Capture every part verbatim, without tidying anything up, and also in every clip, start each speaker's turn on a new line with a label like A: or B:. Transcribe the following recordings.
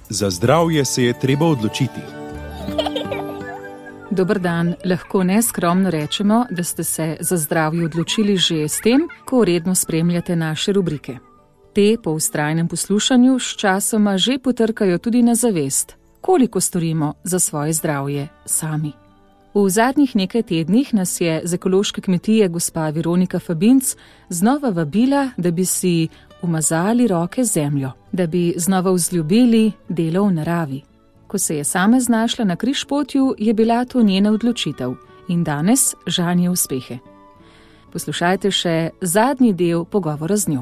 A: Za zdravje se je treba odločiti.
B: Dober dan, lahko neskromno rečemo, da ste se za zdravje odločili že s tem, ko redno spremljate naše rubrike. Te po vztrajnem poslušanju s časoma že potrkajo tudi na zavest, koliko storimo za svoje zdravje sami. V zadnjih nekaj tednih nas je z ekološke kmetije gospa Veronika Fabinc znova vabila, da bi si umazali roke z zemljo, da bi znova vzljubili delo v naravi. Ko se je sama znašla na križpotju, je bila to njena odločitev in danes žanje uspehe. Poslušajte še zadnji del pogovora z njo.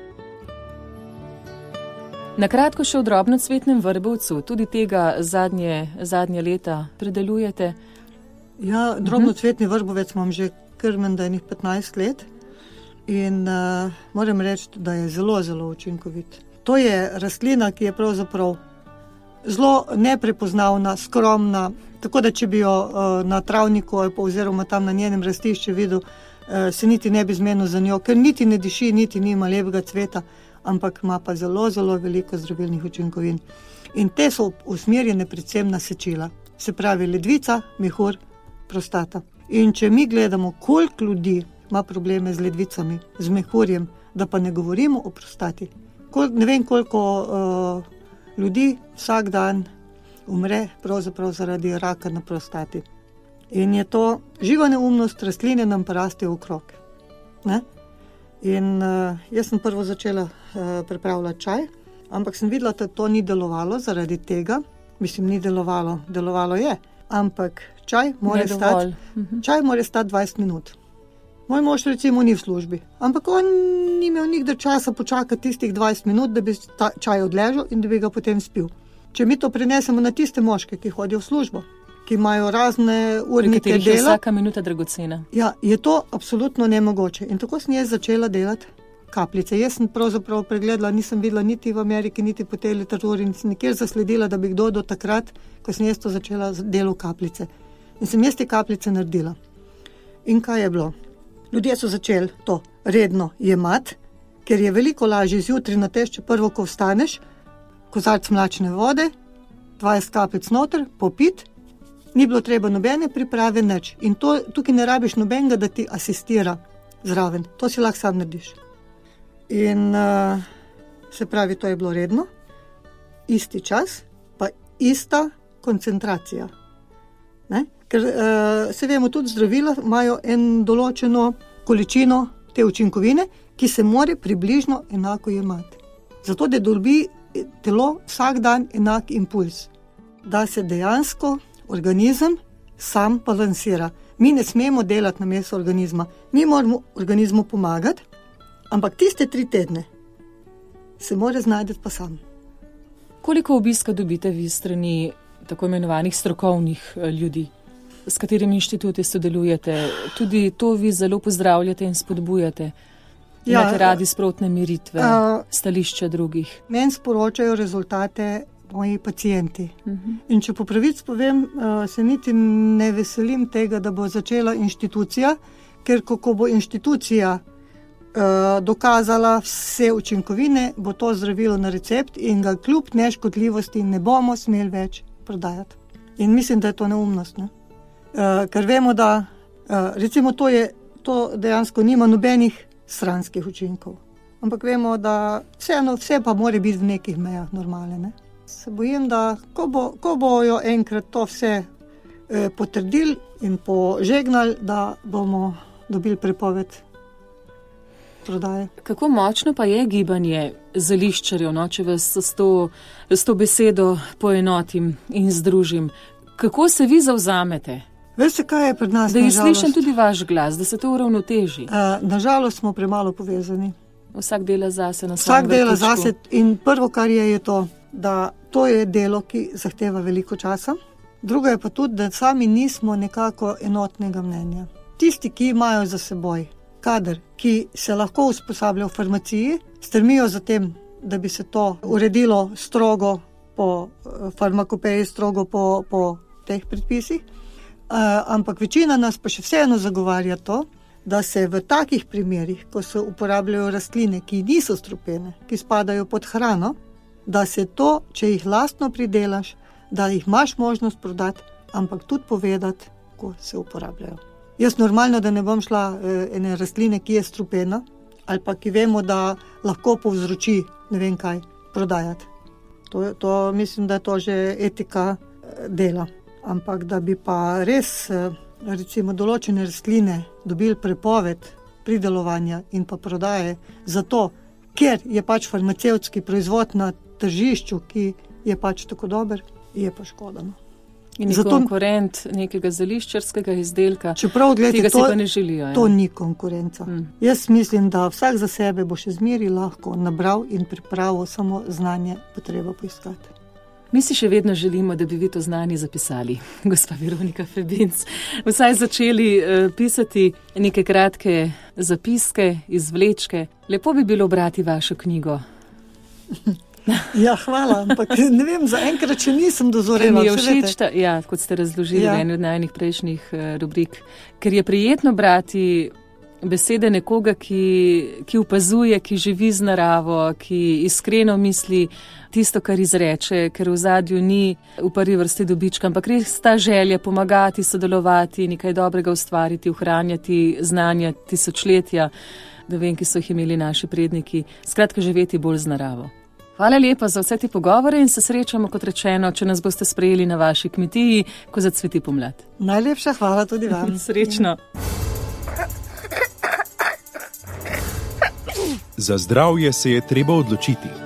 B: Na kratko še o drobnocvetnem vrbovcu, tudi tega zadnje, zadnje leta predelujete.
C: Ja, drobnocvetni vrbovec imam že kar menda enih petnajst let in uh, moram reči, da je zelo, zelo učinkovit. To je rastlina, ki je pravzaprav zelo neprepoznavna, skromna, tako da če bi jo uh, na travniku ali pa oziroma tam na njenem rastišču videl, uh, se niti ne bi zmenil za njo, ker niti ne diši, niti nima lepega cveta, ampak ima pa zelo, zelo veliko zdravilnih učinkovin. In te so usmerjene predvsem na sečila, se pravi ledvica, mehur, prostata. In če mi gledamo, koliko ljudi ima probleme z ledvicami, z mehurjem, da pa ne govorimo o prostati, Kol, ne vem koliko uh, ljudi vsak dan umre pravzaprav zaradi raka na prostati. In je to živa neumnost, rastline nam pa rastejo okrog. Ne? In uh, jaz sem prvo začela uh, pripravljati čaj, ampak sem videla, da to ni delovalo zaradi tega. Mislim, ni delovalo, delovalo je, ampak čaj mora stati, čaj mora stati dvajset minut. Moj mož recimo ni v službi, ampak on ni imel nikdar časa počakati tistih dvajset minut, da bi ta čaj odležal in da bi ga potem spil. Če mi to prenesemo na tiste moške, ki hodijo v službo, ki imajo razne urnike dela,
B: je vsaka minuta dragocena.
C: Ja, je to absolutno nemogoče. In tako sem jaz začela delati kapljice. Jaz sem pravzaprav pregledala, nisem videla niti v Ameriki, niti po tej literaturi, nisem nikjer zasledila, da bi kdo do takrat, ko sem jaz to začela delo kapljice. In sem jaz te kapljice naredila. In kaj je bilo? Ljudje so začeli to redno jemati, ker je veliko lažje zjutraj na tešče prvo, ko vstaneš, kozarc mlačne vode, dvajset kapljic noter, popit, ni bilo treba nobene priprave, nič. In to, tukaj ne rabiš nobenega, da ti asistira zraven. To si lahko sam narediš. In uh, se pravi, to je bilo redno, isti čas, pa ista koncentracija. Ne? Ker uh, se vemo, tudi zdravila imajo en določeno količino te učinkovine, ki se more približno enako jemati. Zato, da dobi telo vsak dan enak impuls, da se dejansko organizem sam balansira. Mi ne smemo delati na mesto organizma, mi moramo organizmu pomagati, ampak tiste tri tedne se mora znajti pa sam.
B: Koliko obiska dobite vi strani tako imenovanih strokovnih ljudi? S katerimi inštituti sodelujete? Tudi to vi zelo pozdravljate in spodbujate. Ja, imate radi sprotne miritve, uh, stališča drugih.
C: Meni sporočajo rezultate moji pacienti. Uh-huh. In če po pravici povem, uh, se niti ne veselim tega, da bo začela inštitucija, ker ko bo inštitucija uh, dokazala vse učinkovine, bo to zdravilo na recept in ga kljub neškodljivosti ne bomo smeli več prodajati. In mislim, da je to neumnost, ne? Uh, ker vemo, da uh, recimo to, je, to dejansko nima nobenih stranskih učinkov. Ampak vemo, da vseeno, vse pa mora biti v nekih mejah normale. Ne? Se bojim, da ko, bo, ko bojo enkrat to vse eh, potrdili in požegnali, da bomo dobili prepoved prodaje.
B: Kako močno pa je gibanje zeliščarjev, no, če vas s to, s to besedo poenotim in združim? Kako se vi zavzamete?
C: Veste, kaj je pred nas,
B: da je slišen tudi vaš glas, da se to uravnoteži?
C: Uh, nažalost smo premalo povezani.
B: Vsak dela zase na
C: Vsak
B: svojem
C: dela
B: vrtičku.
C: zase in prvo, kar je, je to, da to je delo, ki zahteva veliko časa. Drugo je pa tudi, da sami nismo nekako enotnega mnenja. Tisti, ki imajo za seboj kader, ki se lahko usposablja v farmaciji, strmijo za tem, da bi se to uredilo strogo po farmakopeji, strogo po, po teh predpisih. Uh, ampak večina nas pa še vseeno zagovarja to, da se v takih primerih, ko se uporabljajo rastline, ki niso strupene, ki spadajo pod hrano, da se to, če jih lastno pridelaš, da jih imaš možnost prodati, ampak tudi povedati, ko se uporabljajo. Jaz normalno, da ne bom šla eh, ene rastline, ki je strupena, ali pa ki vemo, da lahko povzroči ne vem kaj prodajati. To, to mislim, da je to že etika eh, dela. Ampak da bi pa res eh, recimo določene rastline dobili prepoved pridelovanja in pa prodaje zato, ker je pač farmacevtski proizvod na tržišču, ki je pač tako dober, je pa škodano.
B: In ni zato, konkurent nekega zeliščarskega izdelka,
C: čeprav, gledajte,
B: tega
C: to,
B: si pa ne želijo.
C: To
B: ja.
C: ni konkurenca.
B: Mm.
C: Jaz mislim, da vsak za sebe bo še zmeri lahko nabral in pripravil, samo znanje potreba poiskati.
B: Mi si še vedno želimo, da bi vi to znanje zapisali, gospa Veronika Febinc. Vsaj začeli uh, pisati neke kratke zapiske, izvlečke. Lepo bi bilo brati vašo knjigo.
C: Ja, hvala, ampak ne vem, zaenkrat še nisem dozorela.
B: Mi je všeč, ta, ja, kot ste razložili ja. v eni od najnih prejšnjih uh, rubrik, ker je prijetno brati besede nekoga, ki, ki upazuje, ki živi z naravo, ki iskreno misli tisto, kar izreče, ker v zadju ni v prvi vrsti dobička, ampak res ta želja pomagati, sodelovati, nekaj dobrega ustvariti, ohranjati znanja tisočletja, da vem, ki so jih imeli naši predniki, skratka živeti bolj z naravo. Hvala lepa za vse te pogovore in se srečamo, kot rečeno, če nas boste sprejeli na vaši kmetiji, ko zacveti pomlad.
C: Najlepša hvala tudi vam.
B: Srečno.
A: Za zdravje se je treba odločiti.